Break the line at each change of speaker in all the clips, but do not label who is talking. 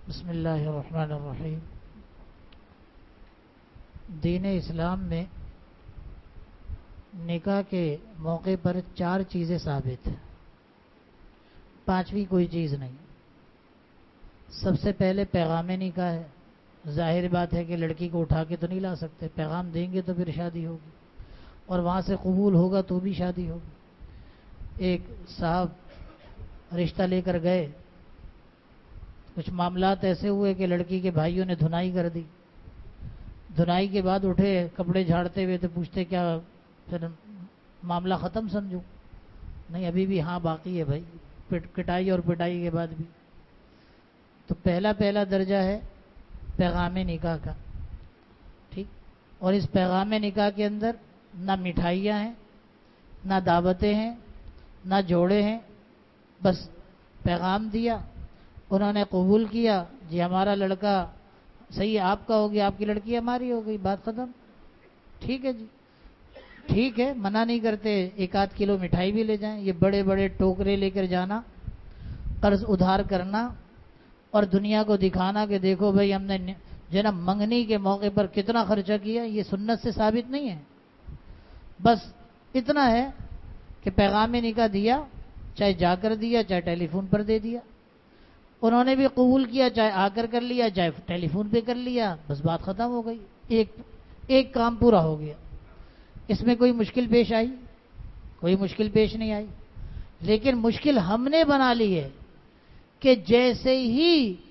بسم اللہ الرحمن الرحیم۔ دین اسلام میں نکاح کے موقع پر 4 چیزیں ثابت ہیں، 5ویں کوئی چیز نہیں۔ سب سے پہلے پیغام نکاح ہے۔ ظاہر بات ہے کہ لڑکی کو اٹھا کے تو نہیں لا سکتے، پیغام دیں گے تو پھر شادی ہوگی، اور وہاں سے قبول ہوگا تو بھی شادی ہوگی۔ ایک صاحب رشتہ لے کر گئے، کچھ معاملات ایسے ہوئے کہ لڑکی کے بھائیوں نے دھنائی کر دی۔ دھنائی کے بعد اٹھے کپڑے جھاڑتے ہوئے تو پوچھتے کیا پھر معاملہ ختم سمجھو؟ نہیں، ابھی بھی ہاں باقی ہے بھائی، کٹائی اور پٹائی کے بعد بھی۔ تو پہلا درجہ ہے پیغام نکاح کا، ٹھیک۔ اور اس پیغام نکاح کے اندر نہ مٹھائیاں ہیں، نہ دعوتیں ہیں، نہ جوڑے ہیں، بس پیغام دیا، انہوں نے قبول کیا، جی ہمارا لڑکا صحیح آپ کا ہو گیا، آپ کی لڑکی ہماری ہو گئی، بات ختم۔ ٹھیک ہے جی، ٹھیک ہے، منع نہیں کرتے، 1-8 کلو مٹھائی بھی لے جائیں۔ یہ بڑے بڑے ٹوکرے لے کر جانا، قرض ادھار کرنا اور دنیا کو دکھانا کہ دیکھو بھائی ہم نے جناب منگنی کے موقع پر کتنا خرچہ کیا، یہ سنت سے ثابت نہیں ہے۔ بس اتنا ہے کہ پیغام نکاح دیا، چاہے جا کر دیا چاہے ٹیلی فون پر دے دیا، انہوں نے بھی قبول کیا، چاہے آ کر کر لیا چاہے ٹیلی فون پہ کر لیا، بس بات ختم ہو گئی، ایک کام پورا ہو گیا۔ اس میں کوئی مشکل پیش آئی؟ کوئی مشکل پیش نہیں آئی۔ لیکن مشکل ہم نے بنا لی ہے کہ جیسے ہی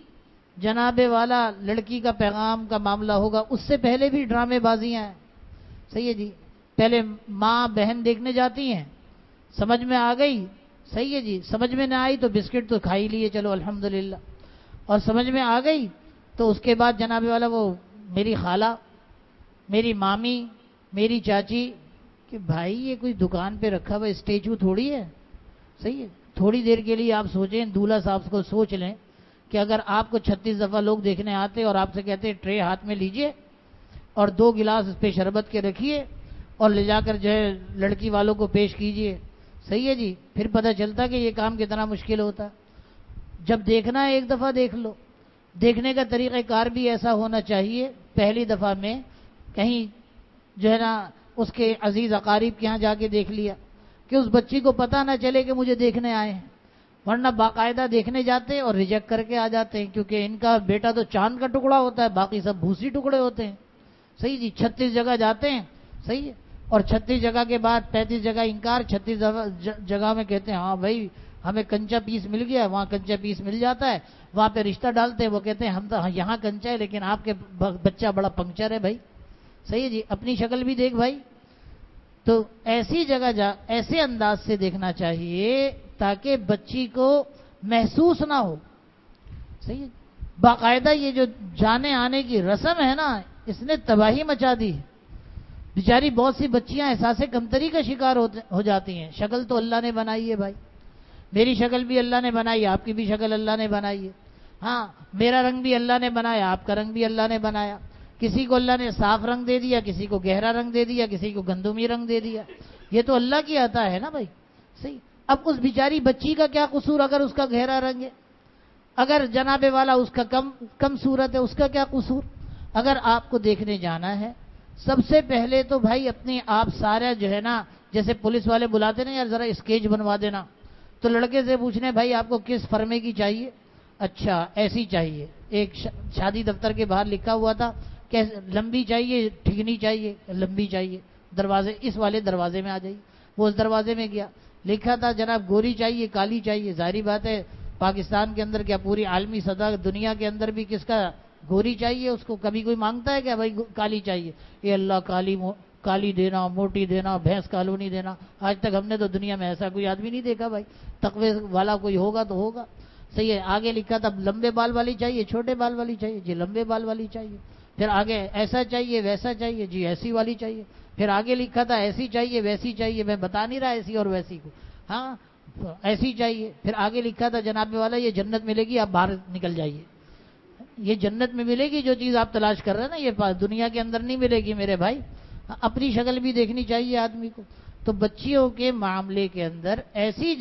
جناب والا لڑکی کا پیغام کا معاملہ ہوگا، اس سے پہلے بھی ڈرامے بازیاں ہیں، صحیح ہے جی۔ پہلے ماں بہن دیکھنے جاتی ہیں، سمجھ میں آ گئی، صحیح ہے جی، سمجھ میں نہ آئی تو بسکٹ تو کھا ہی لیے، چلو الحمدللہ، اور سمجھ میں آ گئی تو اس کے بعد جناب والا وہ میری خالہ، میری مامی، میری چاچی، کہ بھائی یہ کوئی دکان پہ رکھا ہوا اسٹیچو تھوڑی ہے، صحیح ہے۔ تھوڑی دیر کے لیے آپ سوچیں، دولہا صاحب کو سوچ لیں کہ اگر آپ کو 36 دفعہ لوگ دیکھنے آتے اور آپ سے کہتے ٹرے ہاتھ میں لیجئے اور 2 گلاس اس پہ شربت کے رکھیے اور لے جا کر جو ہے لڑکی والوں کو پیش کیجئے، صحیح ہے جی، پھر پتہ چلتا کہ یہ کام کتنا مشکل ہوتا۔ جب دیکھنا ہے 1 دفعہ دیکھ لو۔ دیکھنے کا طریقہ کار بھی ایسا ہونا چاہیے، پہلی دفعہ میں کہیں جو ہے نا اس کے عزیز اقارب کے ہاں جا کے دیکھ لیا کہ اس بچی کو پتہ نہ چلے کہ مجھے دیکھنے آئے ہیں، ورنہ باقاعدہ دیکھنے جاتے اور ریجیکٹ کر کے آ جاتے ہیں، کیونکہ ان کا بیٹا تو چاند کا ٹکڑا ہوتا ہے، باقی سب بھوسی ٹکڑے ہوتے ہیں، صحیح جی۔ 36 جگہ جاتے ہیں، صحیح ہے، اور 36 جگہ کے بعد 35 جگہ انکار، 36 جگہ میں کہتے ہیں ہاں بھائی ہمیں کنچا پیس مل گیا، وہاں کنچا پیس مل جاتا ہے، وہاں پہ رشتہ ڈالتے ہیں، وہ کہتے ہیں ہم تو یہاں کنچا ہے لیکن آپ کے بچہ بڑا پنکچر ہے بھائی، صحیح ہے جی، اپنی شکل بھی دیکھ بھائی۔ تو ایسی جگہ ایسے انداز سے دیکھنا چاہیے تاکہ بچی کو محسوس نہ ہو، صحیح ہے۔ باقاعدہ یہ جو جانے آنے کی رسم ہے نا، اس نے تباہی مچا دی ہے۔ بیچاری بہت سی بچیاں احساس کمتری کا شکار ہو جاتی ہیں۔ شکل تو اللہ نے بنائی ہے بھائی، میری شکل بھی اللہ نے بنائی ہے، آپ کی بھی شکل اللہ نے بنائی ہے، ہاں میرا رنگ بھی اللہ نے بنایا، آپ کا رنگ بھی اللہ نے بنایا۔ کسی کو اللہ نے صاف رنگ دے دیا، کسی کو گہرا رنگ دے دیا، کسی کو گندمی رنگ دے دیا، یہ تو اللہ کی عطا ہے نا بھائی، صحیح۔ اب اس بیچاری بچی کا کیا قصور اگر اس کا گہرا رنگ ہے، اگر جناب والا اس کا کم صورت ہے، اس کا کیا قصور؟ اگر آپ کو دیکھنے جانا ہے، سب سے پہلے تو بھائی اپنے آپ سارا جو ہے نا، جیسے پولیس والے بلاتے نا یار ذرا اسکیچ بنوا دینا، تو لڑکے سے پوچھنے بھائی آپ کو کس فرمے کی چاہیے؟ اچھا ایسی چاہیے، ایک شادی دفتر کے باہر لکھا ہوا تھا کہ لمبی چاہیے ٹھگنی چاہیے، لمبی چاہیے، دروازے اس والے دروازے میں آ جائیے۔ وہ اس دروازے میں گیا، لکھا تھا جناب گوری چاہیے کالی چاہیے۔ ظاہری بات ہے پاکستان کے اندر کیا پوری عالمی سطح دنیا کے اندر بھی کس کا گوری چاہیے، اس کو کبھی کوئی مانگتا ہے کیا بھائی کالی چاہیے؟ یہ اللہ کالی دینا، موٹی دینا، بھینس کالونی دینا، آج تک ہم نے تو دنیا میں ایسا کوئی آدمی نہیں دیکھا بھائی، تقوی والا کوئی ہوگا تو ہوگا، صحیح ہے۔ آگے لکھا تھا لمبے بال والی چاہیے چھوٹے بال والی چاہیے، جی لمبے بال والی چاہیے۔ پھر آگے ایسا چاہیے ویسا چاہیے، جی ایسی والی چاہیے۔ پھر آگے لکھا تھا ایسی چاہیے ویسی چاہیے، میں بتا نہیں رہا ایسی اور ویسی کو، ہاں ایسی چاہیے۔ پھر آگے لکھا تھا جناب والا یہ جنت ملے گی، آپ باہر نکل جائیے، یہ جنت میں ملے گی جو چیز آپ تلاش کر رہے ہیں نا، یہ دنیا کے اندر نہیں ملے گی میرے بھائی۔ اپنی شکل بھی دیکھنی چاہیے آدمی کو۔ تو بچیوں کے معاملے کے اندر ایسی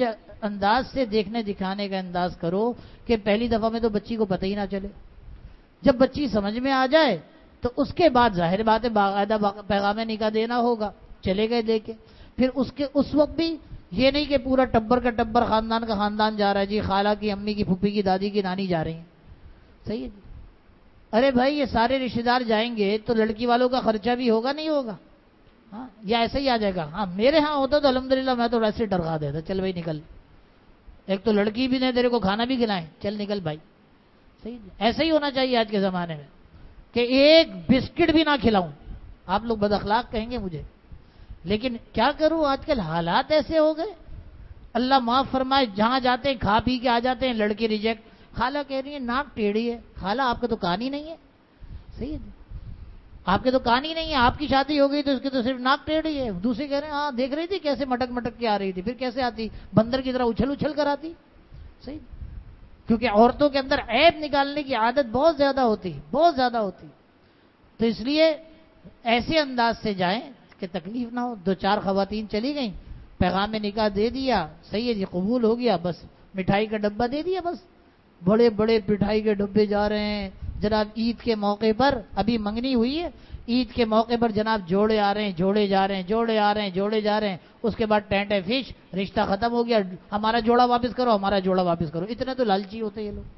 انداز سے دیکھنے دکھانے کا انداز کرو کہ پہلی دفعہ میں تو بچی کو پتہ ہی نہ چلے، جب بچی سمجھ میں آ جائے تو اس کے بعد ظاہر بات ہے باقاعدہ پیغام نکاح دینا ہوگا، چلے گئے دے کے، پھر اس وقت بھی یہ نہیں کہ پورا ٹبر کا ٹبر خاندان کا خاندان جا رہا ہے، جی خالہ کی، امی کی، پھوپھی کی، دادی کی، نانی جا رہی ہیں، صحیح ہے جی، ارے بھائی یہ سارے رشتے دار جائیں گے تو لڑکی والوں کا خرچہ بھی ہوگا نہیں ہوگا؟ ہاں، یا ایسے ہی آ جائے گا؟ ہاں میرے ہاں ہوتا تو الحمدللہ میں تو ویسے ڈرا دیتا، چل بھائی نکل، ایک تو لڑکی بھی نہیں تیرے کو کھانا بھی کھلائیں، چل نکل بھائی، صحیح، ایسا ہی ہونا چاہیے آج کے زمانے میں کہ ایک بسکٹ بھی نہ کھلاؤں۔ آپ لوگ بد اخلاق کہیں گے مجھے، لیکن کیا کروں، آج کل حالات ایسے ہو گئے، اللہ معاف فرمائے، جہاں جاتے ہیں کھا پی کے آ جاتے ہیں، لڑکی ریجیکٹ، خالہ کہہ رہی ہے ناک ٹیڑھی ہے، خالہ آپ کا تو کان ہی نہیں ہے، صحیح ہے، آپ کے تو کان ہی نہیں ہے، آپ کی شادی ہو گئی تو اس کی تو صرف ناک ٹیڑھی ہے، دوسری کہہ رہے ہیں ہاں دیکھ رہی تھی کیسے مٹک مٹک کے آ رہی تھی، پھر کیسے آتی، بندر کی طرح اچھل اچھل کر آتی، صحیح، کیونکہ عورتوں کے اندر عیب نکالنے کی عادت بہت زیادہ ہوتی، بہت زیادہ ہوتی، تو اس لیے ایسے انداز سے جائیں کہ تکلیف نہ ہو۔ دو چار خواتین چلی گئیں، پیغام نکاح دے دیا، صحیح ہے جی، قبول ہو گیا، بس مٹھائی کا ڈبہ دے دیا، بس بڑے بڑے مٹھائی کے ڈبے جا رہے ہیں جناب، عید کے موقع پر ابھی منگنی ہوئی ہے، عید کے موقع پر جناب جوڑے آ رہے ہیں، جوڑے جا رہے ہیں، جوڑے آ رہے ہیں، جوڑے جا رہے ہیں، اس کے بعد ٹینٹ ہے فش، رشتہ ختم ہو گیا، ہمارا جوڑا واپس کرو، ہمارا جوڑا واپس کرو، اتنے تو لالچی ہوتے یہ لوگ،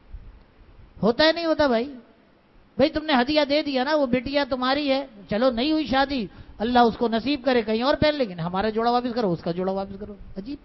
ہوتا ہے نہیں ہوتا بھائی؟ بھائی تم نے ہدیہ دے دیا نا، وہ بیٹیا تمہاری ہے، چلو نہیں ہوئی شادی، اللہ اس کو نصیب کرے کہیں اور پہن، لیکن ہمارا جوڑا واپس کرو، اس کا جوڑا واپس کرو، عجیب،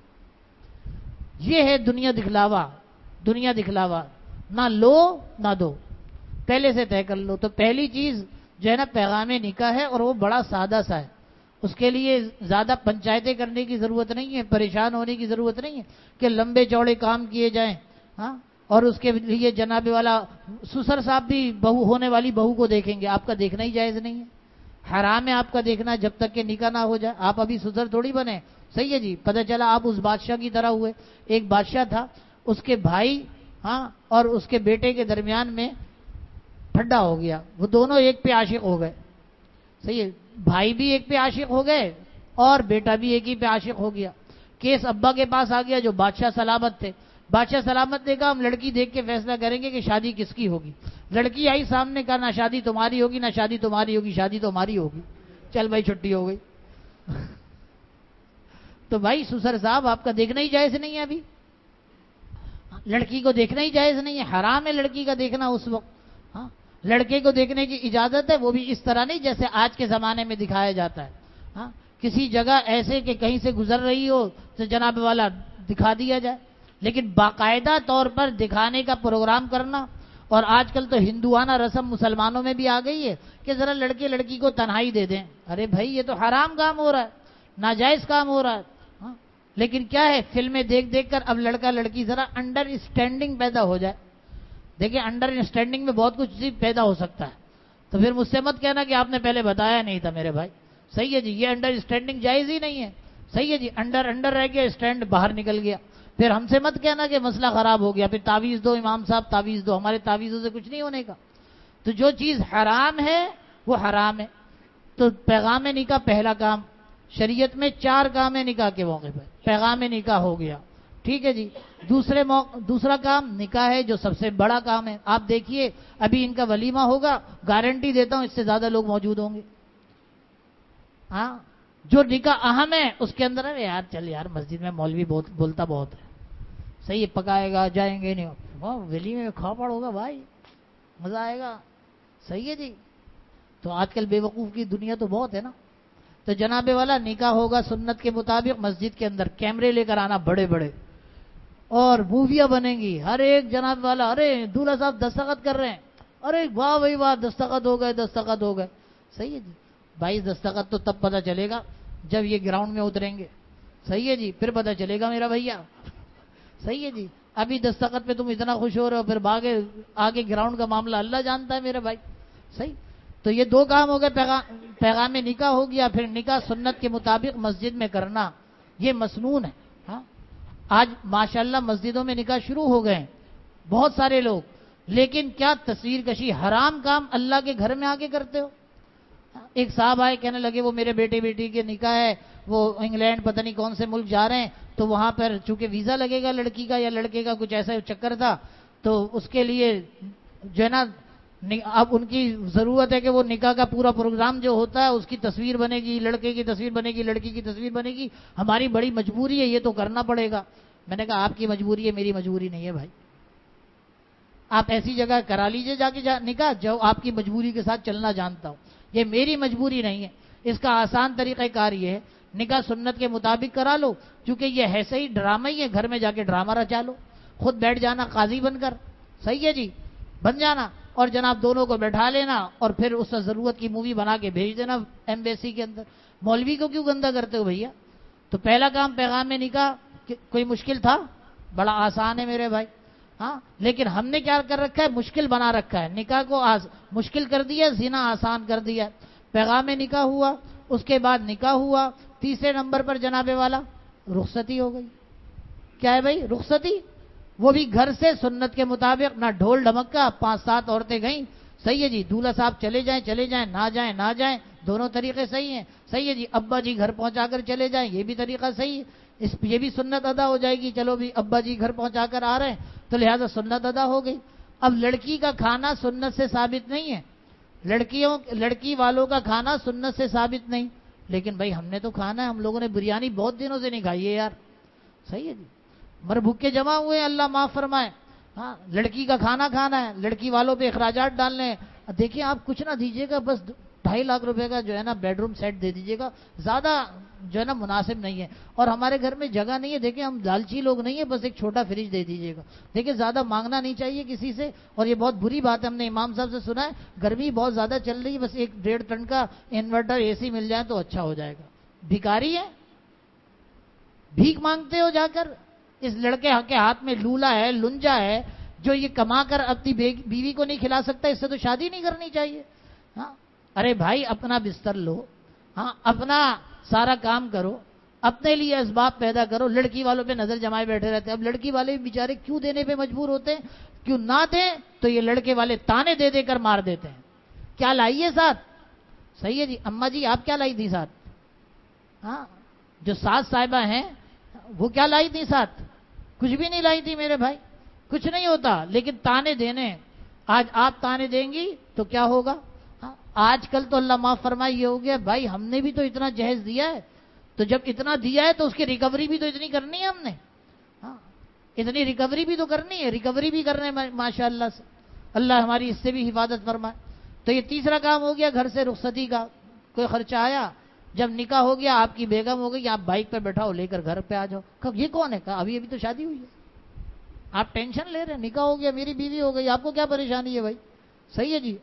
یہ ہے دنیا دکھلاوا، دنیا دکھلاوا، نہ لو نہ دو، پہلے سے طے کر لو۔ تو پہلی چیز جو ہے نا پیغام نکاح ہے، اور وہ بڑا سادہ سا ہے، اس کے لیے زیادہ پنچایتیں کرنے کی ضرورت نہیں ہے، پریشان ہونے کی ضرورت نہیں ہے کہ لمبے چوڑے کام کیے جائیں، ہاں، اور اس کے لیے جناب والا سسر صاحب بھی بہو ہونے والی بہو کو دیکھیں گے، آپ کا دیکھنا ہی جائز نہیں ہے، حرام ہے آپ کا دیکھنا جب تک کہ نکاح نہ ہو جائے، آپ ابھی سسر تھوڑی بنے، صحیح ہے جی، پتہ چلا آپ اس بادشاہ کی طرح ہوئے، ایک بادشاہ تھا، اس کے بھائی ہاں اور اس کے بیٹے کے درمیان میں پھڈا ہو گیا، وہ دونوں ایک پہ عاشق ہو گئے، صحیح ہے، بھائی بھی ایک پہ عاشق ہو گئے اور بیٹا بھی ایک ہی پہ عاشق ہو گیا، کیس ابا کے پاس آ گیا جو بادشاہ سلامت تھے، بادشاہ سلامت نے کہا ہم لڑکی دیکھ کے فیصلہ کریں گے کہ شادی کس کی ہوگی، لڑکی آئی سامنے، کہا نہ شادی تمہاری ہوگی نہ شادی تمہاری ہوگی، شادی تو ہماری ہوگی، چل بھائی چھٹی ہو گئی۔ تو بھائی سسر صاحب آپ کا دیکھنا ہی جائز نہیں ہے، ابھی لڑکی کو دیکھنا ہی جائز نہیں ہے، حرام ہے لڑکی کا دیکھنا اس وقت، ہاں، لڑکے کو دیکھنے کی اجازت ہے، وہ بھی اس طرح نہیں جیسے آج کے زمانے میں دکھایا جاتا ہے، ہاں، کسی جگہ ایسے کہ کہیں سے گزر رہی ہو تو جناب والا دکھا دیا جائے، لیکن باقاعدہ طور پر دکھانے کا پروگرام کرنا، اور آج کل تو ہندوانہ رسم مسلمانوں میں بھی آ گئی ہے کہ ذرا لڑکے لڑکی کو تنہائی دے دیں، ارے بھائی یہ تو حرام کام ہو رہا ہے، ناجائز کام ہو رہا ہے، ہاں، لیکن کیا ہے فلمیں دیکھ دیکھ کر اب لڑکا لڑکی ذرا انڈر اسٹینڈنگ پیدا ہو جائے، دیکھیں انڈر اسٹینڈنگ میں بہت کچھ پیدا ہو سکتا ہے، تو پھر مجھ سے مت کہنا کہ آپ نے پہلے بتایا نہیں تھا میرے بھائی، صحیح ہے جی، یہ انڈر اسٹینڈنگ جائز ہی نہیں ہے، صحیح ہے جی، انڈر رہ گیا، اسٹینڈ باہر نکل گیا، پھر ہم سے مت کہنا کہ مسئلہ خراب ہو گیا، پھر تعویذ دو امام صاحب تعویذ دو، ہمارے تعویذوں سے کچھ نہیں ہونے کا، تو جو چیز حرام ہے وہ حرام ہے۔ تو پیغام نکاح پہلا کام، شریعت میں 4 کام ہے نکاح کے موقع پر، پیغام نکاح ہو گیا، ٹھیک ہے جی، دوسرا کام نکاح ہے جو سب سے بڑا کام ہے، آپ دیکھیے ابھی ان کا ولیمہ ہوگا، گارنٹی دیتا ہوں اس سے زیادہ لوگ موجود ہوں گے، ہاں، جو نکاح اہم ہے اس کے اندر ہے، یار چل یار مسجد میں مولوی بولتا بہت ہے، صحیح ہے، پکائے گا جائیں گے نہیں، وہ ولیمے میں کھاپڑ ہوگا بھائی، مزہ آئے گا، صحیح ہے جی، تو آج کل بے وقوف کی دنیا تو بہت ہے نا، تو جناب والا نکاح ہوگا سنت کے مطابق، مسجد کے اندر کیمرے لے کر آنا بڑے بڑے، اور موویاں بنیں گی، ہر ایک جناب والا ارے دولہا صاحب دستخط کر رہے ہیں، ارے واہ بھائی واہ دستخط ہو گئے، دستخط ہو گئے، صحیح ہے جی، بھائی دستخط تو تب پتہ چلے گا جب یہ گراؤنڈ میں اتریں گے، صحیح ہے جی، پھر پتہ چلے گا میرا بھیا، صحیح ہے جی، ابھی دستخط پہ تم اتنا خوش ہو رہے ہو، پھر آگے گراؤنڈ کا معاملہ اللہ جانتا ہے میرے بھائی، صحیح، تو یہ 2 کام ہو گئے، پیغام نکاح ہو گیا، پھر نکاح سنت کے مطابق مسجد میں کرنا، یہ مسنون ہے، ہاں، آج ماشاءاللہ مسجدوں میں نکاح شروع ہو گئے ہیں بہت سارے لوگ، لیکن کیا تصویر کشی حرام کام اللہ کے گھر میں آگے کرتے ہو؟ ایک صاحب آئے کہنے لگے وہ میرے بیٹے بیٹی کے نکاح ہے، وہ انگلینڈ پتہ نہیں کون سے ملک جا رہے ہیں، تو وہاں پر چونکہ ویزا لگے گا لڑکی کا یا لڑکے کا، کچھ ایسا چکر تھا، تو اس کے لیے جو ہے نا اب ان کی ضرورت ہے کہ وہ نکاح کا پورا پروگرام جو ہوتا ہے اس کی تصویر بنے گی، لڑکے کی تصویر بنے گی، لڑکی کی تصویر بنے گی، ہماری بڑی مجبوری ہے، یہ تو کرنا پڑے گا۔ میں نے کہا آپ کی مجبوری ہے، میری مجبوری نہیں ہے بھائی، آپ ایسی جگہ کرا لیجئے جا کے نکاح جو آپ کی مجبوری کے ساتھ چلنا جانتا ہوں، یہ میری مجبوری نہیں ہے۔ اس کا آسان طریقہ کار یہ ہے، نکاح سنت کے مطابق کرا لو، کیونکہ یہ ہے صحیح ڈرامہ ہی ہے، گھر میں جا کے ڈرامہ رچا لو، خود بیٹھ جانا قاضی بن کر، صحیح ہے جی، بن جانا، اور جناب دونوں کو بیٹھا لینا اور پھر اس سے ضرورت کی مووی بنا کے بھیج دینا ایمبیسی کے اندر۔ مولوی کو کیوں گندا کرتے ہو بھیا؟ تو پہلا کام پیغام نکاح کوئی مشکل تھا؟ بڑا آسان ہے میرے بھائی، ہاں، لیکن ہم نے کیا کر رکھا ہے؟ مشکل بنا رکھا ہے، نکاح کو مشکل کر دیا، زنا آسان کر دیا۔ پیغام نکاح ہوا، اس کے بعد نکاح ہوا، تیسرے نمبر پر جناب والا رخصتی ہو گئی۔ کیا ہے بھائی؟ رخصتی، وہ بھی گھر سے سنت کے مطابق، نہ ڈھول ڈھمکا، 5-7 عورتیں گئیں، صحیح ہے جی، دولہا صاحب چلے جائیں، نہ جائیں، دونوں طریقے صحیح ہیں، صحیح ہے جی، ابا جی گھر پہنچا کر چلے جائیں، یہ بھی طریقہ صحیح ہے، یہ بھی سنت ادا ہو جائے گی، چلو بھی ابا جی گھر پہنچا کر آ رہے ہیں تو لہذا سنت ادا ہو گئی۔ اب لڑکی کا کھانا سنت سے ثابت نہیں ہے، لڑکی والوں کا کھانا سنت سے ثابت نہیں، لیکن بھائی ہم نے تو کھانا ہے، ہم لوگوں نے بریانی بہت دنوں سے نہیں کھائی ہے یار، صحیح ہے جی، مر بھوکے جمع ہوئے ہیں، اللہ معاف فرمائے، ہاں، لڑکی کا کھانا کھانا ہے، لڑکی والوں پہ اخراجات ڈالنے ہیں۔ دیکھیں آپ کچھ نہ دیجیے گا، بس 2.5 لاکھ روپے کا جو ہے نا بیڈ روم سیٹ دے دیجیے گا، زیادہ جو ہے نا مناسب نہیں ہے، اور ہمارے گھر میں جگہ نہیں ہے، دیکھیں ہم لالچی لوگ نہیں ہیں، بس ایک چھوٹا فریج دے دیجیے گا، دیکھیں زیادہ مانگنا نہیں چاہیے کسی سے، اور یہ بہت بری بات ہے، ہم نے امام صاحب سے سنا ہے گرمی بہت زیادہ چل رہی ہے، بس 1.5 ٹن کا انورٹر اے سی مل جائے تو اچھا ہو جائے گا۔ بھکاری ہے، بھیک مانگتے ہو جا کر، اس لڑکے کے ہاتھ میں لولا ہے، لنجا ہے، جو یہ کما کر اپنی بیوی کو نہیں کھلا سکتا، اس سے تو شادی نہیں کرنی چاہیے۔ ہاں، ارے بھائی اپنا بستر لو، ہاں، اپنا سارا کام کرو، اپنے لیے اسباب پیدا کرو، لڑکی والوں پہ نظر جمائے بیٹھے رہتے ہیں۔ اب لڑکی والے بیچارے کیوں دینے پہ مجبور ہوتے ہیں؟ کیوں نہ دیں تو یہ لڑکے والے تانے دے دے کر مار دیتے ہیں۔ کیا لائیے ساتھ؟ صحیح ہے جی، اماں جی آپ کیا لائی تھی ساتھ؟ ہاں، جو ساس صاحبہ ہیں وہ کیا لائی تھی ساتھ؟ کچھ بھی نہیں لائی تھی میرے بھائی، کچھ نہیں ہوتا، لیکن تانے دینے۔ آج آپ تانے دیں گی تو کیا ہوگا؟ ہاں، آج کل تو اللہ معاف فرمائے یہ ہو گیا بھائی، ہم نے بھی تو اتنا جہیز دیا ہے، تو جب اتنا دیا ہے تو اس کی ریکوری بھی تو اتنی کرنی ہے ہم نے، ہاں، اتنی ریکوری بھی تو کرنی ہے، ریکوری بھی کرنے ماشاء اللہ سے، اللہ ہماری اس سے بھی حفاظت فرمائے۔ تو یہ تیسرا کام ہو گیا گھر سے رخصتی کا، کوئی خرچہ آیا، جب نکاح ہو گیا، آپ کی بیگم ہو گئی، آپ بائک پہ بیٹھاؤ لے کر گھر پہ آ جاؤ، کہا یہ کون ہے؟ کہا ابھی تو شادی ہوئی ہے، آپ ٹینشن لے رہے ہیں، نکاح ہو گیا، میری بیوی ہو گئی، آپ کو کیا پریشانی ہے بھائی؟ صحیح ہے جی،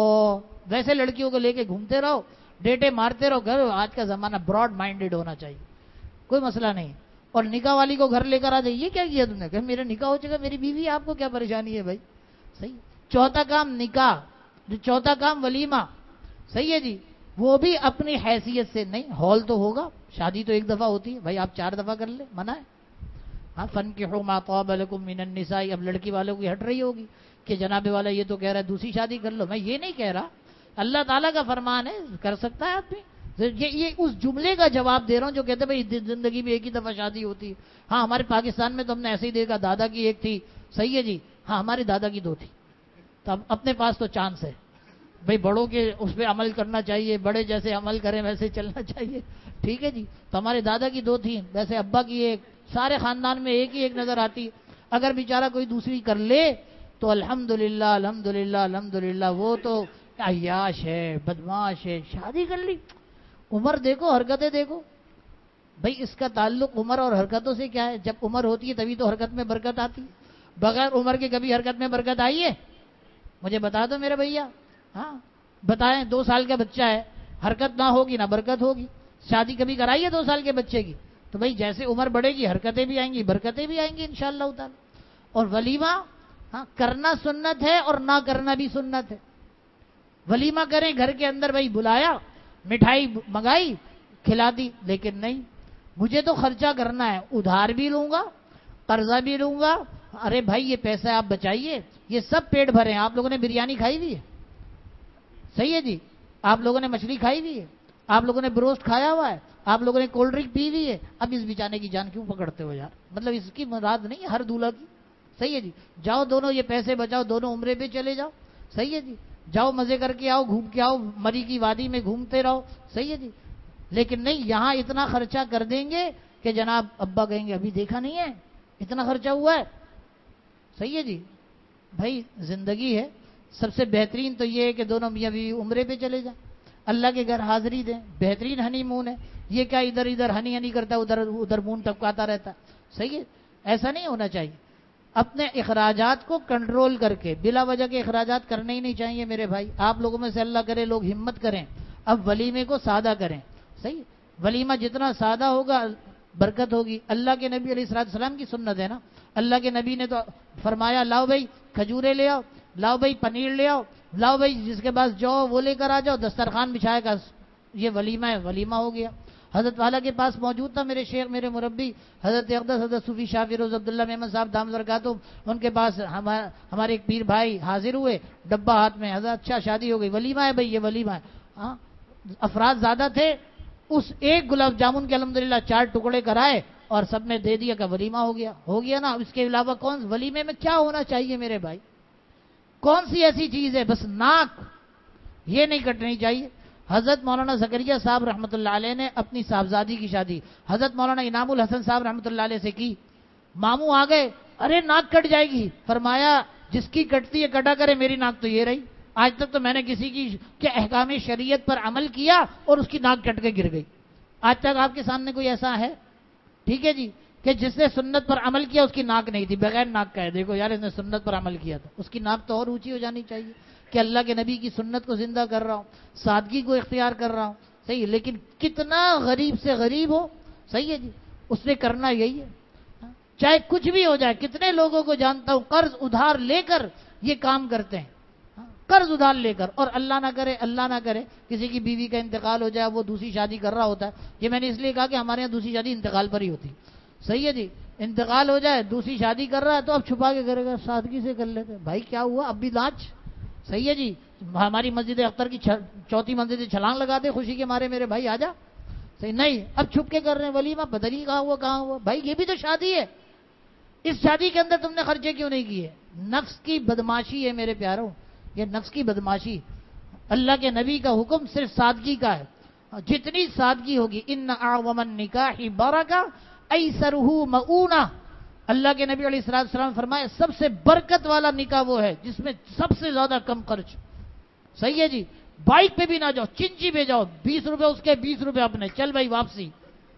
ویسے لڑکیوں کو لے کے گھومتے رہو، ڈیٹے مارتے رہو، گھر آج کا زمانہ براڈ مائنڈیڈ ہونا چاہیے، کوئی مسئلہ نہیں، اور نکاح والی کو گھر لے کر آ جائیے، کیا کیا تم نے؟ کہ میرا نکاح ہو چکا، میری بیوی ہے، آپ کو کیا پریشانی ہے بھائی؟ صحیح۔ چوتھا کام نکاح، جو چوتھا کام ولیمہ، صحیح ہے جی، وہ بھی اپنی حیثیت سے نہیں، ہال تو ہوگا، شادی تو ایک دفعہ ہوتی ہے بھائی، آپ 4 دفعہ کر لیں، منع ہے؟ ہاں، فَانكِحُوا مَا طَابَ لَكُم مِّنَ النِّسَاءِ، اب لڑکی والوں کی ہٹ رہی ہوگی کہ جناب والا یہ تو کہہ رہا ہے دوسری شادی کر لو، میں یہ نہیں کہہ رہا، اللہ تعالیٰ کا فرمان ہے، کر سکتا ہے آدمی، یہ اس جملے کا جواب دے رہا ہوں جو کہتے ہیں بھائی زندگی میں ایک ہی دفعہ شادی ہوتی ہے۔ ہاں، ہمارے پاکستان میں تو ہم نے ایسے ہی دیکھا، دادا کی ایک تھی، صحیح ہے جی، ہاں ہمارے دادا کی 2 تھی، تو اب اپنے پاس تو چانس ہے بھائی، بڑوں کے اس پہ عمل کرنا چاہیے، بڑے جیسے عمل کریں ویسے چلنا چاہیے، ٹھیک ہے جی، تو ہمارے دادا کی 2 تھیں، ویسے ابا کی ایک، سارے خاندان میں ایک ہی ایک نظر آتی، اگر بیچارہ کوئی دوسری کر لے تو الحمدللہ الحمدللہ الحمدللہ، وہ تو عیاش ہے، بدماش ہے، شادی کر لی، عمر دیکھو، حرکتیں دیکھو بھائی، اس کا تعلق عمر اور حرکتوں سے کیا ہے؟ جب عمر ہوتی ہے تبھی تو حرکت میں برکت آتی، بغیر عمر کے کبھی حرکت میں برکت آئی ہے؟ مجھے بتا دو میرے بھیا، ہاں بتائیں، 2 سال کا بچہ ہے، حرکت نہ ہوگی نہ برکت ہوگی، شادی کبھی کرائی ہے 2 سال کے بچے کی؟ تو بھائی جیسے عمر بڑھے گی حرکتیں بھی آئیں گی، برکتیں بھی آئیں گی انشاءاللہ تعالی۔ اور ولیمہ، ہاں، کرنا سنت ہے اور نہ کرنا بھی سنت ہے، ولیمہ کریں گھر کے اندر، بھائی بلایا، مٹھائی منگائی، کھلا دی، لیکن نہیں، مجھے تو خرچہ کرنا ہے، ادھار بھی لوں گا، قرضہ بھی لوں گا، ارے بھائی یہ پیسہ آپ بچائیے، یہ سب پیٹ بھرے ہیں، آپ لوگوں نے بریانی کھائی ہوئی ہے، صحیح ہے جی، آپ لوگوں نے مچھلی کھائی ہوئی ہے، آپ لوگوں نے بروسٹ کھایا ہوا ہے، آپ لوگوں نے کولڈ ڈرنک پی ہوئی ہے، اب اس بیچانے کی جان کیوں پکڑتے ہو یار؟ مطلب اس کی مراد نہیں ہے ہر دولہا کی. صحیح ہے جی، جاؤ دونوں یہ پیسے بچاؤ، دونوں عمرے پہ چلے جاؤ. صحیح ہے جی، جاؤ مزے کر کے آؤ، گھوم کے آؤ، مری کی وادی میں گھومتے رہو. صحیح ہے جی، لیکن نہیں یہاں اتنا خرچہ کر دیں گے کہ جناب ابا کہیں گے ابھی دیکھا نہیں ہے اتنا خرچہ ہوا ہے. صحیح ہے جی. بھائی زندگی ہے، سب سے بہترین تو یہ ہے کہ دونوں میاں بیوی عمرے پہ چلے جائیں، اللہ کے گھر حاضری دیں، بہترین ہنی مون ہے. یہ کیا ادھر ادھر ہنی ہنی کرتا ہے، ادھر ادھر مون ٹپکاتا رہتا ہے. صحیح ہے، ایسا نہیں ہونا چاہیے. اپنے اخراجات کو کنٹرول کر کے، بلا وجہ کے اخراجات کرنے ہی نہیں چاہیے میرے بھائی. آپ لوگوں میں سے اللہ کرے لوگ ہمت کریں، اب ولیمے کو سادہ کریں. صحیح، ولیمہ جتنا سادہ ہوگا برکت ہوگی. اللہ کے نبی علیہ الصلوۃ والسلام کی سنت ہے نا. اللہ کے نبی نے تو فرمایا لاؤ بھائی کھجورے لے آؤ، لاؤ بھائی پنیر لے آؤ، لاؤ بھائی جس کے پاس جو وہ لے کر آ جاؤ، دسترخوان بچھائے گا. یہ ولیمہ ہے، ولیمہ ہو گیا. حضرت والا کے پاس موجود تھا میرے شیخ میرے مربی حضرت اقدس حضرت صوفی شاہ فیروز عبداللہ محمد صاحب دامت برکاتہم. ان کے پاس ہمارے ایک پیر بھائی حاضر ہوئے، ڈبہ ہاتھ میں. حضرت اچھا شادی ہو گئی، ولیمہ ہے بھائی، یہ ولیمہ ہے. ہاں افراد زیادہ تھے، اس ایک گلاب جامن کے الحمدللہ 4 ٹکڑے کرائے اور سب نے دے دیا کہ ولیمہ ہو گیا. ہو گیا نا. اس کے علاوہ کون ولیمے میں کیا ہونا چاہیے میرے بھائی؟ کون سی ایسی چیز ہے؟ بس ناک یہ نہیں کٹنی چاہیے. حضرت مولانا زکریا صاحب رحمۃ اللہ علیہ نے اپنی صاحبزادی کی شادی حضرت مولانا انعام الحسن صاحب رحمۃ اللہ علیہ سے کی. ماموں آ گئے، ارے ناک کٹ جائے گی. فرمایا جس کی کٹتی ہے کٹا کرے، میری ناک تو یہ رہی. آج تک تو میں نے کسی کی کہ احکام شریعت پر عمل کیا اور اس کی ناک کٹ کے گر گئی. آج تک آپ کے سامنے کوئی ایسا ہے؟ ٹھیک ہے جی، کہ جس نے سنت پر عمل کیا اس کی ناک نہیں تھی، بغیر ناک کا ہے. دیکھو یار اس نے سنت پر عمل کیا تھا، اس کی ناک تو اور اونچی ہو جانی چاہیے کہ اللہ کے نبی کی سنت کو زندہ کر رہا ہوں، سادگی کو اختیار کر رہا ہوں. صحیح ہے، لیکن کتنا غریب سے غریب ہو، صحیح ہے جی، اس نے کرنا یہی ہے. چاہے کچھ بھی ہو جائے. کتنے لوگوں کو جانتا ہوں قرض ادھار لے کر یہ کام کرتے ہیں، قرض ادھار لے کر. اور اللہ نہ کرے کسی کی بیوی کا انتقال ہو جائے، وہ دوسری شادی کر رہا ہوتا ہے. یہ میں نے اس لیے کہا کہ ہمارے یہاں دوسری شادی انتقال پر ہی ہوتی. صحیح ہے جی، انتقال ہو جائے دوسری شادی کر رہا ہے تو اب چھپا کے کرے گا، سادگی سے کر لیتے. بھائی کیا ہوا، اب بھی لانچ. صحیح ہے جی، ہماری مسجد اختر کی 4تھی منزل سے چھلانگ لگاتے خوشی کے مارے، میرے بھائی آ جا. صحیح نہیں، اب چھپ کے کر رہے ہیں ولیمہ، پتہ نہیں کہاں ہوا. بھائی یہ بھی تو شادی ہے، اس شادی کے اندر تم نے خرچے کیوں نہیں کیے؟ نفس کی بدماشی ہے میرے پیاروں، یہ نفس کی بدماشی. اللہ کے نبی کا حکم صرف سادگی کا ہے. جتنی سادگی ہوگی، ان اعظم النکاح برکہ ایسرہ مؤونہ. اللہ کے نبی علیہ الصلوۃ والسلام فرمائے سب سے برکت والا نکاح وہ ہے جس میں سب سے زیادہ کم خرچ. صحیح ہے جی، بائک پہ بھی نہ جاؤ، چنچی پہ جاؤ، 20 روپے اس کے 20 روپے اپنے، چل بھائی واپسی.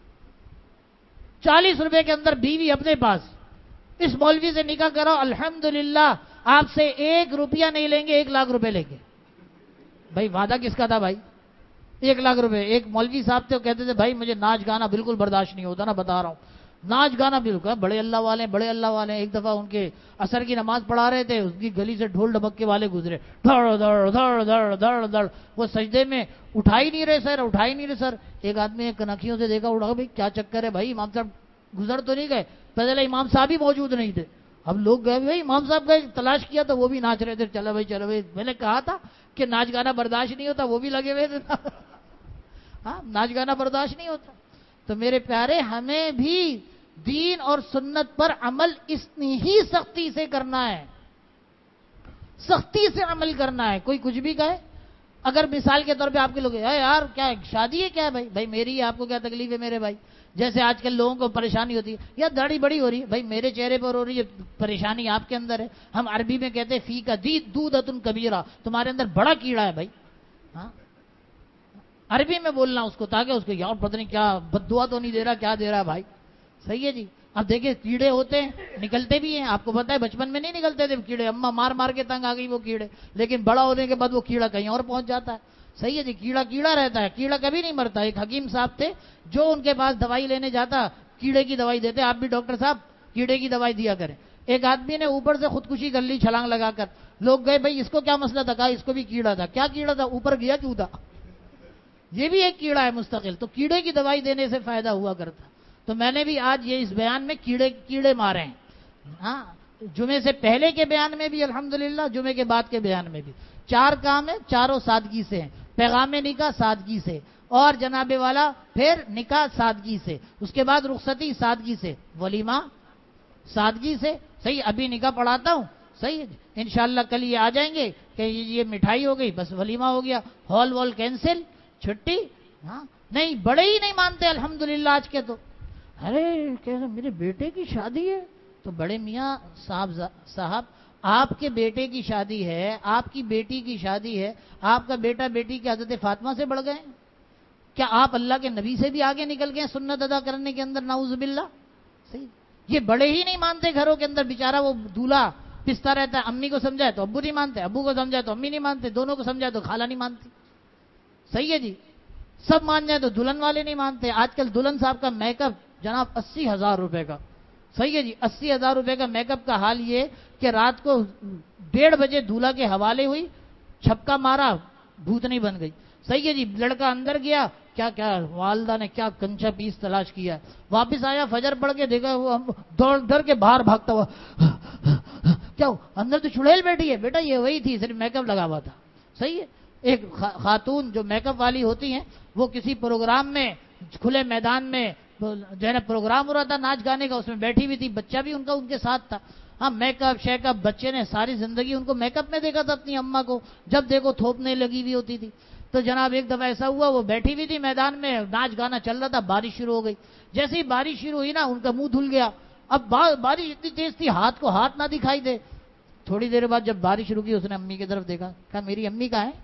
40 روپے کے اندر بیوی اپنے پاس. اس مولوی سے نکاح کراؤ، الحمدللہ آپ سے 1 روپیہ نہیں لیں گے، 1 لاکھ روپے لیں گے. بھائی وعدہ کس کا تھا بھائی؟ 1 لاکھ روپے. ایک مولوی صاحب تھے، وہ کہتے تھے بھائی مجھے ناچ گانا بالکل برداشت نہیں ہوتا نا، بتا رہا ہوں ناچ گانا بالکل. بڑے اللہ والے بڑے اللہ والے. ایک دفعہ ان کے عصر کی نماز پڑھا رہے تھے، اس کی گلی سے ڈھول ڈبکے والے گزرے، دھڑ دھڑ دھڑ دھڑ دھڑ دھڑ. وہ سجدے میں اٹھا ہی نہیں رہے سر. ایک آدمی نے کنکھیوں سے دیکھا، اٹھا بھائی کیا چکر ہے بھائی، امام صاحب گزر تو نہیں گئے؟ پہلے امام صاحب ہی موجود نہیں تھے. اب لوگ گئے بھائی امام صاحب گئے، تلاش کیا تو وہ بھی ناچ رہے تھے. چلو بھائی میں نے کہا تھا کہ ناچ گانا برداشت نہیں ہوتا، وہ بھی لگے ہوئے تھے. ہاں ناچ گانا برداشت نہیں ہوتا. تو میرے پیارے ہمیں بھی دین اور سنت پر عمل اتنی ہی سختی سے کرنا ہے، سختی سے عمل کرنا ہے. کوئی کچھ بھی کہے، اگر مثال کے طور پہ آپ کے لوگ یار کیا شادی ہے کیا ہے بھائی میری، آپ کو کیا تکلیف ہے میرے بھائی؟ جیسے آج کل لوگوں کو پریشانی ہوتی ہے، یا داڑھی بڑی ہو رہی ہے، بھائی میرے چہرے پر ہو رہی ہے پریشانی، آپ کے اندر ہے. ہم عربی میں کہتے ہیں فی کا دودۃ کبیرہ، تمہارے اندر بڑا کیڑا ہے بھائی. ہاں عربی میں بولنا اس کو، تاکہ اس کو یار پتہ نہیں کیا بد دعا تو نہیں دے رہا، کیا دے رہا بھائی. صحیح ہے جی. اب دیکھیں کیڑے ہوتے ہیں، نکلتے بھی ہیں. آپ کو پتا ہے بچپن میں نہیں نکلتے تھے کیڑے، اما مار مار کے تنگ آ گئی وہ کیڑے، لیکن بڑا ہونے کے بعد وہ کیڑا کہیں اور پہنچ جاتا ہے. صحیح ہے جی، کیڑا رہتا ہے، کیڑا کبھی نہیں مرتا. ایک حکیم صاحب تھے جو ان کے پاس دوائی لینے جاتا، کیڑے کی دوائی دیتے. آپ بھی ڈاکٹر صاحب کیڑے کی دوائی دیا کریں. ایک آدمی نے اوپر سے خودکشی کر لی چھلانگ لگا کر. لوگ گئے بھائی اس کو کیا مسئلہ تھا؟ کہا اس کو بھی کیڑا تھا. کیا کیڑا تھا؟ اوپر گیا کیوں تھا؟ یہ بھی ایک کیڑا ہے مستقل. تو کیڑے کی دوائی دینے سے فائدہ ہوا کرتا. تو میں نے بھی آج یہ اس بیان میں کیڑے مارے ہیں. ہاں جمعے سے پہلے کے بیان میں بھی الحمدللہ، جمعے کے بعد کے بیان میں بھی 4 کام ہیں، چاروں سادگی سے ہیں. پیغام نکاح سادگی سے، اور جناب والا پھر نکاح سادگی سے، اس کے بعد رخصتی سادگی سے، ولیمہ سادگی سے. صحیح، ابھی نکاح پڑھاتا ہوں، صحیح، انشاءاللہ کل یہ آ جائیں گے کہ یہ مٹھائی ہو گئی، بس ولیمہ ہو گیا، ہال وال کینسل، چھٹی. ہاں نہیں، بڑے ہی نہیں مانتے الحمدللہ آج کے تو. ارے میرے بیٹے کی شادی ہے تو بڑے میاں صاحب آپ کے بیٹے کی شادی ہے، آپ کی بیٹی کی شادی ہے، آپ کا بیٹا بیٹی کی حضرت فاطمہ سے بڑھ گئے؟ کیا آپ اللہ کے نبی سے بھی آگے نکل گئے سنت ادا کرنے کے اندر؟ نعوذ باللہ. صحیح، یہ بڑے ہی نہیں مانتے گھروں کے اندر. بیچارہ وہ دولہا پستا رہتا ہے، امی کو سمجھائے تو ابو نہیں مانتے، ابو کو سمجھائے تو امی نہیں مانتے، دونوں کو سمجھائے تو خالہ نہیں مانتی. صحیح ہے جی، سب مان جائیں تو دلہن والے نہیں مانتے. آج کل دلہن صاحب کا میک اپ جناب 80,000 روپے کا. صحیح ہے جی، 80,000 روپے کا میک اپ کا حال یہ کہ رات کو 1:30 بجے دولہا کے حوالے ہوئی، چھپکا مارا، بھوتنی بن گئی. صحیح ہے جی، لڑکا اندر گیا، کیا کیا والدہ نے کیا کنچا پیس تلاش کیا، واپس آیا فجر پڑھ کے دیکھا وہ دوڑ ڈر کے باہر بھاگتا ہوا، کیا اندر تو چڑیل بیٹھی ہے. بیٹا یہ وہی تھی، صرف میک اپ لگا ہوا تھا. صحیح ہے. ایک خاتون جو میک اپ والی ہوتی ہیں، وہ کسی پروگرام میں کھلے میدان میں جو ہے نا پروگرام ہو رہا تھا ناچ گانے کا، اس میں بیٹھی ہوئی تھی، بچہ بھی ان کا ان کے ساتھ تھا. ہاں میک اپ شیک اپ، بچے نے ساری زندگی ان کو میک اپ میں دیکھا تھا اپنی اماں کو، جب دیکھو تھوپنے لگی ہوئی ہوتی تھی. تو جناب ایک دفعہ ایسا ہوا، وہ بیٹھی ہوئی تھی میدان میں، ناچ گانا چل رہا تھا، بارش شروع ہو گئی. جیسے ہی بارش شروع ہوئی نا، ان کا منہ دھل گیا. اب بارش اتنی تیز تھی ہاتھ کو ہاتھ نہ دکھائی دے. تھوڑی دیر بعد جب بارش رکی، اس نے امی کی طرف دیکھا، کہا میری امی کہاں ہے؟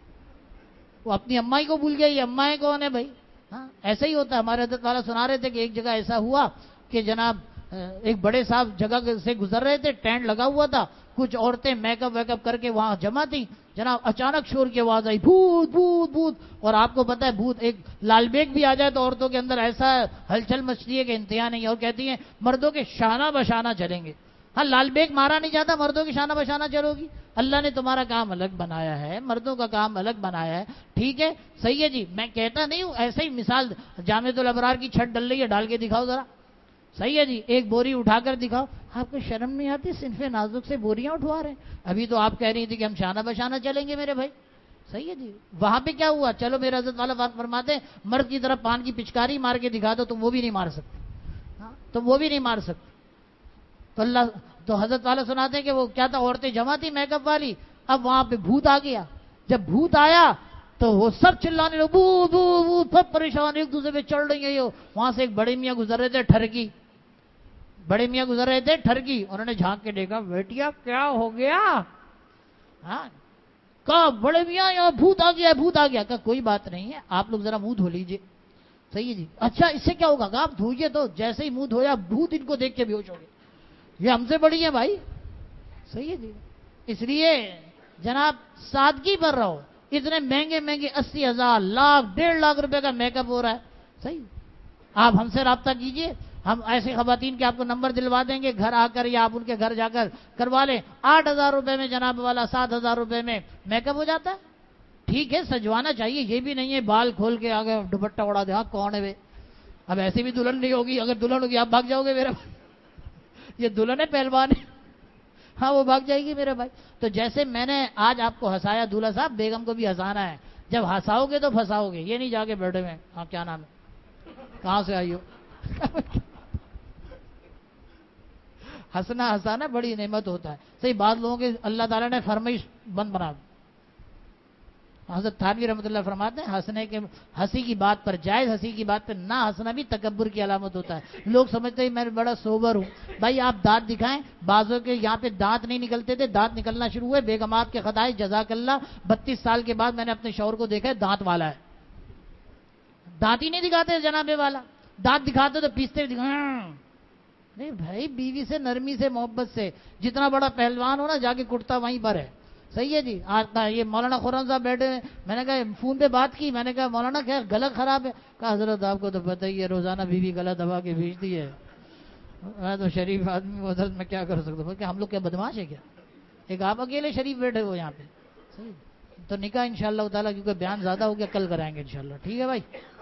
وہ اپنی اماں ہی کو بھول گیا، یہ اماں کون ہے بھائی؟ ہاں ایسا ہی ہوتا ہے. ہمارے حضرت والا سنا رہے تھے کہ ایک جگہ ایسا ہوا کہ جناب ایک بڑے صاحب جگہ سے گزر رہے تھے، ٹینٹ لگا ہوا تھا، کچھ عورتیں میک اپ ویک اپ کر کے وہاں جمع تھیں. جناب اچانک شور کی آواز آئی، بھوت بھوت بھوت. اور آپ کو پتا ہے بھوت ایک لال بیگ بھی آ جائے تو عورتوں کے اندر ایسا ہلچل مچتی ہے کہ انتہا نہیں. اور کہتی ہیں مردوں کے شانہ بشانہ چلیں گے. ہاں لال بیگ مارا نہیں جاتا، مردوں کی شانہ بشانہ چلو گی. اللہ نے تمہارا کام الگ بنایا ہے، مردوں کا کام الگ بنایا ہے. ٹھیک ہے، صحیح ہے جی، میں کہتا نہیں ہوں، ایسے ہی مثال جامعۃ الابرار کی چھت ڈل رہی ہے، ڈال کے دکھاؤ ذرا. صحیح ہے جی، ایک بوری اٹھا کر دکھاؤ. آپ کو شرم نہیں آتی؟ صنف نازک سے بوریاں اٹھوا رہے ہیں. ابھی تو آپ کہہ رہی تھی کہ ہم شانہ بشانہ چلیں گے میرے بھائی. صحیح ہے جی، وہاں پہ کیا ہوا؟ چلو میرے حضرت والا بات فرماتے ہیں، مرد کی طرف پان کی پچکاری مار کے دکھا دو، تم وہ بھی نہیں مار سکتے. ہاں تم وہ بھی نہیں مار سکتے. تو اللہ تو حضرت والا سناتے ہیں کہ وہ کیا تھا، عورتیں جمع تھی میک اپ والی. اب وہاں پہ بھوت آ گیا. جب بھوت آیا تو وہ سب چلانے لگے، بھوت بھوت بھوت، سب پریشان، ایک دوسرے پہ چڑھ رہی ہیں. وہاں سے ایک بڑے میاں گزر رہے تھے، ٹھرکی بڑے میاں گزر رہے تھے ٹھرکی. انہوں نے جھانک کے دیکھا، بیٹیا کیا ہو گیا؟ ہاں کہا بڑے میاں یہاں بھوت آ گیا، بھوت آ گیا. کہا کوئی بات نہیں ہے، آپ لوگ ذرا منہ دھو لیجیے. صحیح ہے جی، اچھا اس سے کیا ہوگا؟ کہا آپ دھوئیے. تو جیسے ہی منہ دھویا، بھوت ان کو دیکھ کے بے ہوش ہو گئے. یہ ہم سے بڑی ہے بھائی. صحیح ہے جی، اس لیے جناب سادگی پر رہو. اتنے مہنگے مہنگے 80,000 لاکھ 1.5 لاکھ روپے کا میک اپ ہو رہا ہے. صحیح، آپ ہم سے رابطہ کیجئے، ہم ایسے خواتین کے آپ کو نمبر دلوا دیں گے، گھر آ کر یا آپ ان کے گھر جا کر کروا لیں. 8,000 روپے میں جناب والا 7,000 روپے میں میک اپ ہو جاتا ہے. ٹھیک ہے، سجوانا چاہیے، یہ بھی نہیں ہے بال کھول کے آگے دوپٹہ اڑا دے. ہاں کون ہے بے؟ اب ایسی بھی دلہن نہیں ہوگی، اگر دلہن ہوگی آپ بھاگ جاؤ گے میرا. یہ دلہن ہے پہلوان ہے، ہاں وہ بھاگ جائے گی میرے بھائی. تو جیسے میں نے آج آپ کو ہنسایا دولہا صاحب، بیگم کو بھی ہنسانا ہے. جب ہنساؤ گے تو پھنساؤ گے، یہ نہیں جا کے بیٹھے میں ہاں کیا نام ہے، کہاں سے آئی ہو. ہنسنا ہنسانا بڑی نعمت ہوتا ہے. صحیح، بعض لوگوں کے اللہ تعالیٰ نے فرمائش بند بنا. حضرت تھانوی رحمۃ اللہ فرماتے ہیں ہنسنے کے ہنسی کی بات پر، جائز ہنسی کی بات پر نہ ہنسنا بھی تکبر کی علامت ہوتا ہے. لوگ سمجھتے ہیں میں بڑا سوبر ہوں. بھائی آپ دانت دکھائیں، بعضوں کے یہاں پہ دانت نہیں نکلتے تھے، دانت نکلنا شروع ہوئے. بیگمات کے خدائے جزاک اللہ، 32 سال کے بعد میں نے اپنے شوہر کو دیکھا ہے دانت والا ہے. دانت ہی نہیں دکھاتے جناب والا، دانت دکھاتے تو پیستے نہیں بھائی. بیوی سے نرمی سے محبت سے، جتنا بڑا پہلوان ہو نا جا کے کٹتا وہیں پر ہے. صحیح ہے جی. آج یہ مولانا خرم صاحب بیٹھے ہیں، میں نے کہا فون پہ بات کی، میں نے کہا مولانا کیا گلا خراب ہے؟ کہا حضرت آپ کو تو پتہ ہی ہے روزانہ بیوی گلا دبا کے بھیجتی ہے. میں تو شریف آدمی ہوں، حضرت میں کیا کر سکتا ہوں. کہ ہم لوگ کیا بدماش ہے کیا؟ ایک آپ اکیلے شریف بیٹھے ہو یہاں پہ. صحیح. تو نکاح انشاءاللہ تعالیٰ، کیونکہ بیان زیادہ ہو گیا، کل کرائیں گے انشاءاللہ. ٹھیک ہے بھائی.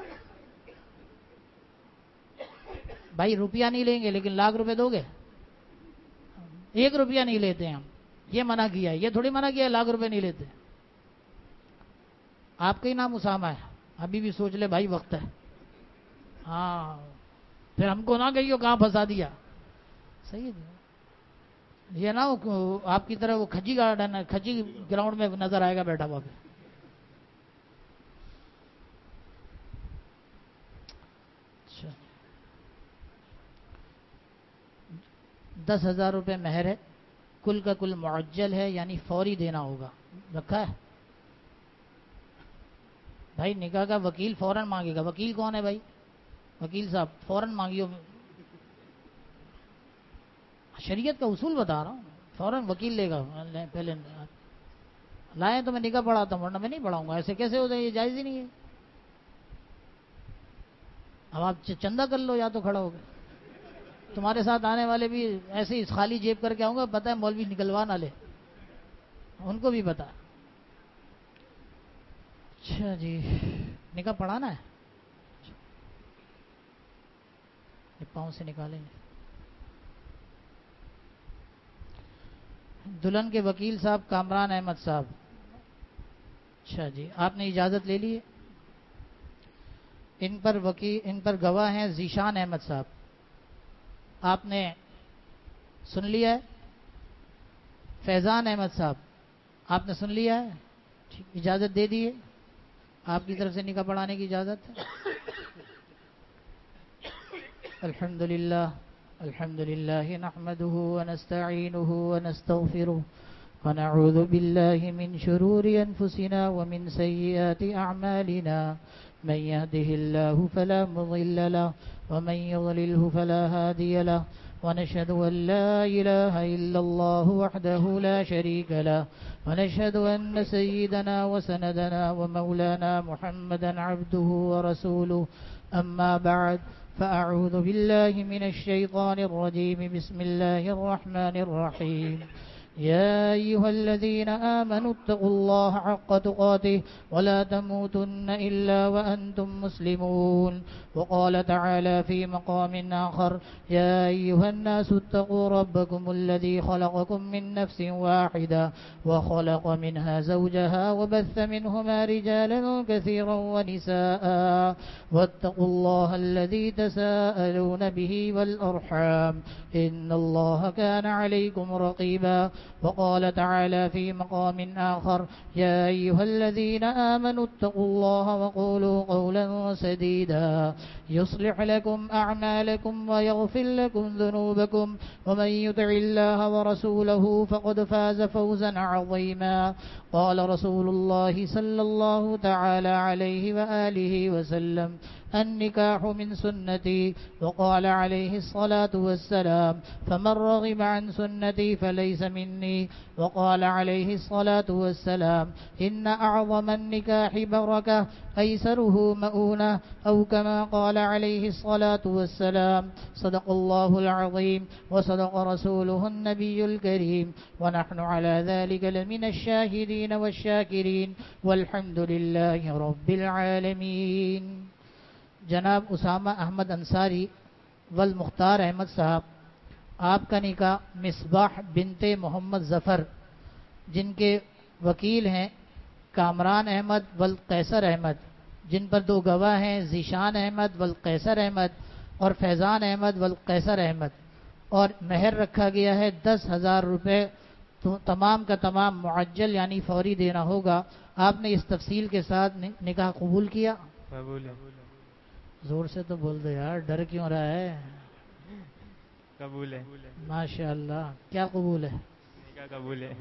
بھائی روپیہ نہیں لیں گے لیکن لاکھ روپے دو گے؟ 1 روپیہ نہیں لیتے ہم، یہ منع کیا ہے. یہ تھوڑی منع کیا ہے لاکھ روپے نہیں لیتے. آپ کا ہی نام اسامہ ہے. ابھی بھی سوچ لے بھائی، وقت ہے. ہاں پھر ہم کو نہ کہیو کہاں پھنسا دیا. صحیح ہے. یہ نا آپ کی طرح وہ کھجی گارڈن ہے، کھجی گراؤنڈ میں نظر آئے گا بیٹھا ہوا پہ. اچھا 10,000 روپے مہر ہے، کل کا کل معجل ہے، یعنی فوری دینا ہوگا. رکھا ہے بھائی. نکاح کا وکیل فوراً مانگے گا. وکیل کون ہے بھائی؟ وکیل صاحب فوراً مانگیو. شریعت کا اصول بتا رہا ہوں. فوراً وکیل لے گا. پہلے لائیں تو میں نکاح پڑھاتا ہوں، ورنہ میں نہیں پڑھاؤں گا. ایسے کیسے ہو جائے؟ یہ جائز ہی نہیں ہے. اب آپ چندہ کر لو یا تو کھڑا ہو گئے. تمہارے ساتھ آنے والے بھی ایسے ہی خالی جیب کر کے آؤں گا، پتہ ہے مولوی نکلوا نہ لے، ان کو بھی پتا. اچھا جی، نکاح پڑھانا ہے. پاؤں سے نکالیں گے. دلہن کے وکیل صاحب کامران احمد صاحب. اچھا جی، آپ نے اجازت لے لی ہے. ان پر گواہ ہیں ذیشان احمد صاحب. آپ نے سن لیا ہے. فیضان احمد صاحب آپ نے سن لیا ہے. اجازت دے دی ہے آپ کی طرف سے نکاح پڑھانے کی اجازت ہے. الحمد للہ نحمده ونستعینه ونستغفره ونعوذ بالله من شرور أنفسنا ومن سيئات أعمالنا من يهده الله فلا مضل له ومن يضلله فلا هادي له ونشهد أن لا إله إلا الله وحده لا شريك له ونشهد أن سيدنا وسندنا ومولانا محمدا عبده ورسوله. أما بعد فأعوذ بالله من الشيطان الرجيم. بسم الله الرحمن الرحيم. يا أيها الذين آمنوا اتقوا الله حق تقاته ولا تموتن إلا وأنتم مسلمون. وقال تعالى في مقام آخر: يا أيها الناس اتقوا ربكم الذي خلقكم من نفس واحدة وخلق منها زوجها وبث منهما رجالا كثيرا ونساء واتقوا الله الذي تساءلون به والأرحام إن الله كان عليكم رقيبا. وقال تعالى في مقام آخر: يا أيها الذين آمنوا اتقوا الله وقولوا قولا سديدا يصلح لكم أعمالكم ويغفر لكم ذنوبكم ومن يطع الله ورسوله فقد فاز فوزا عظيما. قال رسول الله صلى الله تعالى عليه وآله وسلم: النكاح من سنتي. وقال عليه الصلاة والسلام: فمن رغب عن سنتي فليس مني. وقال عليه الصلاة والسلام: إن أعظم النكاح بركة أيسره مؤونة، أو كما قال عليه الصلاة والسلام. صدق الله العظيم وصدق رسوله النبي الكريم ونحن على ذلك لمن الشاهدين والشاكرين والحمد لله رب العالمين. جناب اسامہ احمد انصاری والمختار احمد صاحب، آپ کا نکاح مصباح بنت محمد ظفر، جن کے وکیل ہیں کامران احمد والقیصر احمد، جن پر دو گواہ ہیں ذیشان احمد والقیصر احمد اور فیضان احمد والقیصر احمد، اور مہر رکھا گیا ہے 10,000 روپے. تو تمام کا تمام معجل یعنی فوری دینا ہوگا. آپ نے اس تفصیل کے ساتھ نکاح قبول کیا؟
قبول ہے.
زور سے تو بول دو یار، ڈر کیوں رہا ہے؟
قبول ہے.
ماشاء اللہ. کیا قبول ہے؟
نکاح قبول ہے.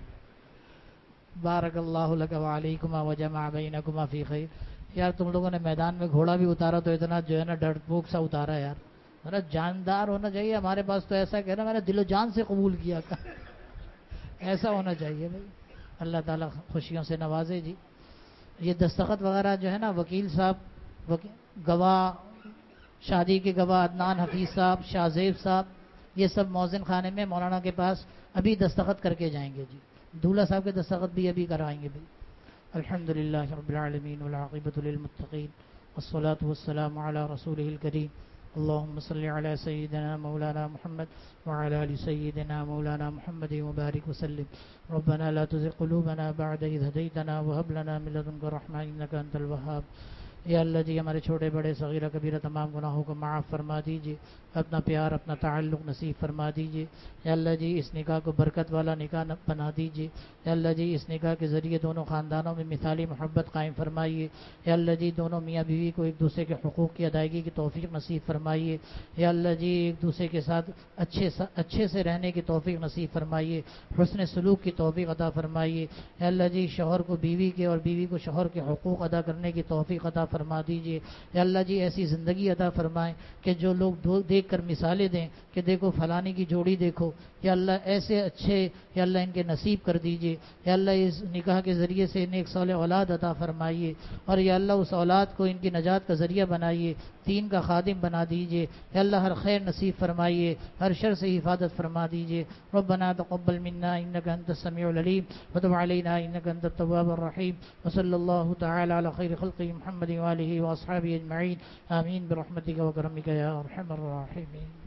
بارک اللہ لک وعلیکما وجمع بینکما فی خیر. یار تم لوگوں نے میدان میں گھوڑا بھی اتارا تو اتنا جو ہے نا ڈر پوک سا اتارا یار. ذرا جاندار ہونا چاہیے. ہمارے پاس تو ایسا کہنا میں نے دل و جان سے قبول کیا ایسا ہونا چاہیے بھائی. اللہ تعالیٰ خوشیوں سے نوازے جی. یہ دستخط وغیرہ جو ہے نا وکیل صاحب، گواہ، شادی کے گواہ عدنان حفیظ صاحب، شاہ زیب صاحب، یہ سب موزن خانے میں مولانا کے پاس ابھی دستخط کر کے جائیں گے جی. دولہا صاحب کے دستخط بھی ابھی کرائیں گے بھائی. الحمد للہ رب العالمین والعاقبۃ للمتقین والصلاة والسلام علی رسولہ الکریم. اللهم صل على سيدنا مولانا محمد وعلى آل سيدنا مولانا محمد وبارك وسلم. ربنا لا تزغ قلوبنا بعد إذ هديتنا وهب لنا من لدنك رحمة إنك أنت الوهاب. یا اللہ جی ہمارے چھوٹے بڑے صغیرہ کبیرہ تمام گناہوں کو معاف فرما دیجیے، اپنا پیار اپنا تعلق نصیب فرما دیجیے۔ یا اللہ جی اس نکاح کو برکت والا نکاح بنا دیجیے۔ یا اللہ جی اس نکاح کے ذریعے دونوں خاندانوں میں مثالی محبت قائم فرمائیے۔ یا اللہ جی دونوں میاں بیوی کو ایک دوسرے کے حقوق کی ادائیگی کی توفیق نصیب فرمائیے۔ یا اللہ جی ایک دوسرے کے ساتھ اچھے سے رہنے کی توفیق نصیب فرمائیے، حسن سلوک کی توفیق عطا فرمائیے۔ یا اللہ جی شوہر کو بیوی کے اور بیوی کو شوہر کے حقوق ادا کرنے کی توفیق عطا فرما دیجیے۔ یا اللہ جی ایسی زندگی عطا فرمائیں کہ جو لوگ دیکھ کر مثالیں دیں کہ دیکھو فلانی کی جوڑی دیکھو، یا اللہ ایسے اچھے یا اللہ ان کے نصیب کر دیجیے۔ یا اللہ اس نکاح کے ذریعے سے نیک صالح اولاد عطا فرمائیے، اور یا اللہ اس اولاد کو ان کی نجات کا ذریعہ بنائیے، دین کا خادم بنا دیجیے۔ یا اللہ ہر خیر نصیب فرمائیے، ہر شر سے حفاظت فرما دیجیے۔ ربنا تقبل منا انك انت السميع العليم وتب علينا انك انت التواب الرحيم وصلى الله تعالى على خير خلقه محمد واله واصحابه اجمعين آمين برحمتك وكرمك يا ارحم الراحمين۔